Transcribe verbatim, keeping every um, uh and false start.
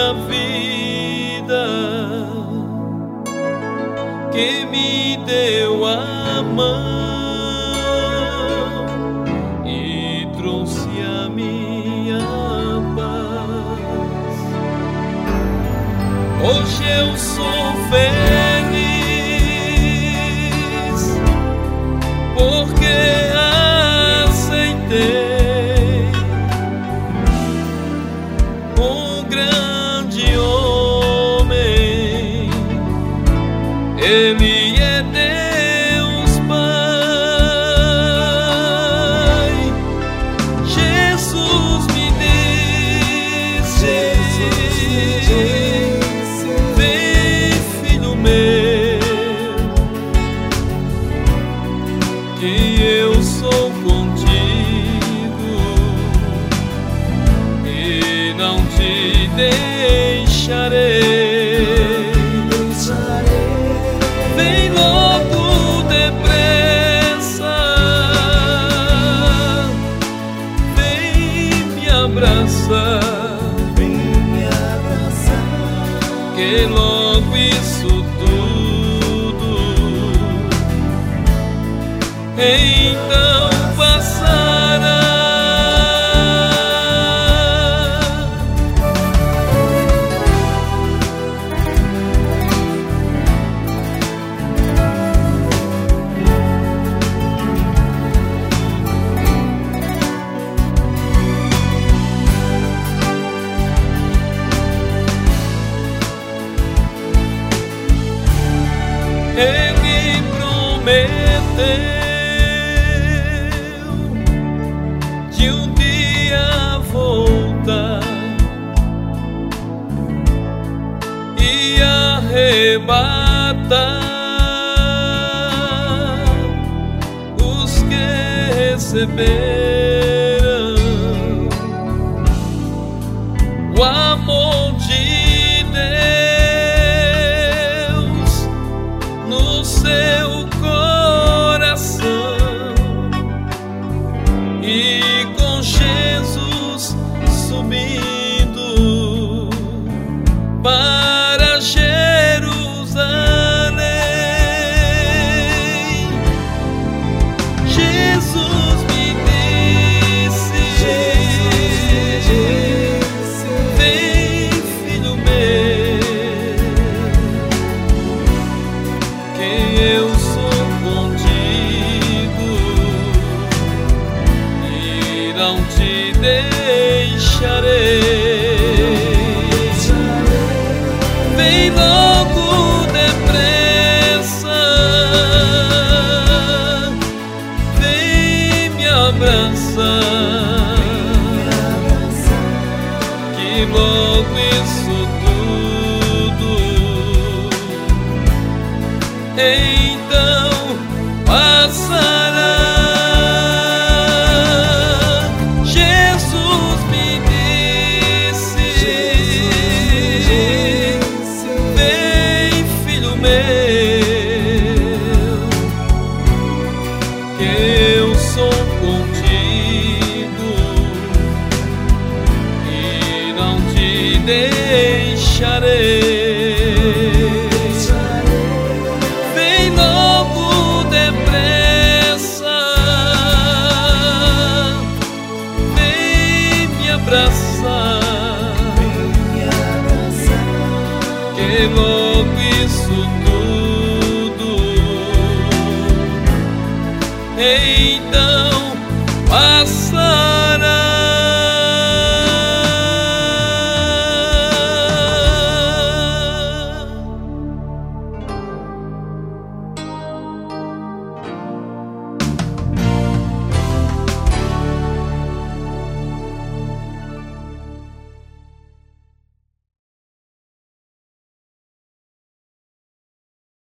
minha vida, que me deu a mão e trouxe a minha paz. Hoje eu sou feliz porque aceitei um grande homem. Ele é Deus Pai. Jesus me disse, vem, filho meu, que eu sou contigo e não te deixarei. Vem logo depressa, vem me abraçar, Vem me abraçar, que logo isso tudo então passará. Ele prometeu de um dia voltar e arrebatar os que receberam o amor de Deus no seu coração, e com Jesus subindo para Jerusalém. Jesus me disse, vem, filho meu, que eu sou contigo e não te deixarei. Vem logo depressa, vem me abraçar, que logo isso tudo então passará. Jesus me disse, vem, filho meu, que eu sou contigo e não te deixarei. Vem logo depressa, vem me abraçar, que logo isso